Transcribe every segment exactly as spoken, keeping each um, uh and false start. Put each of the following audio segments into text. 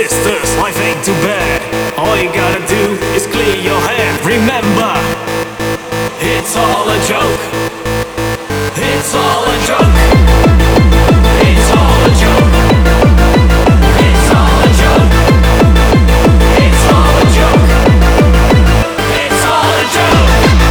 sisters, life ain't too bad. All you gotta do is clear your head. Remember, it's all a joke. It's all a joke. It's all a joke. It's all a joke. It's all a joke. It's all a joke.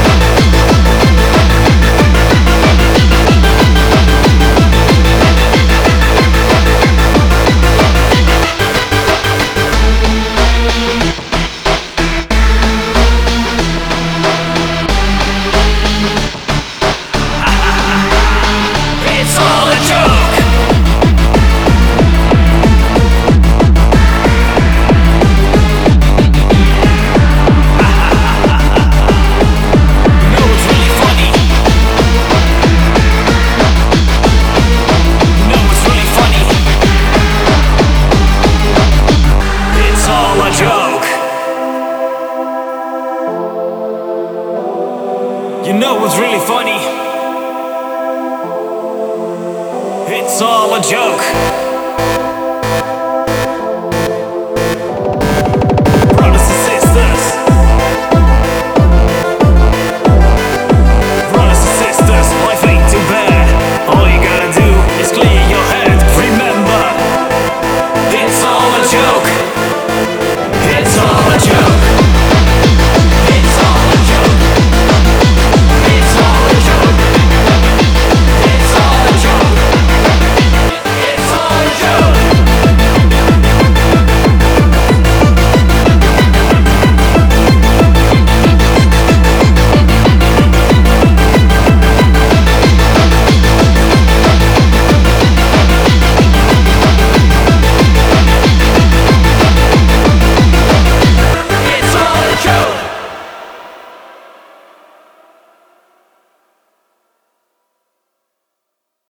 It's all a joke. No, it's really funny. No, it's really funny. It's all a joke. You know what's really funny? It's all a joke.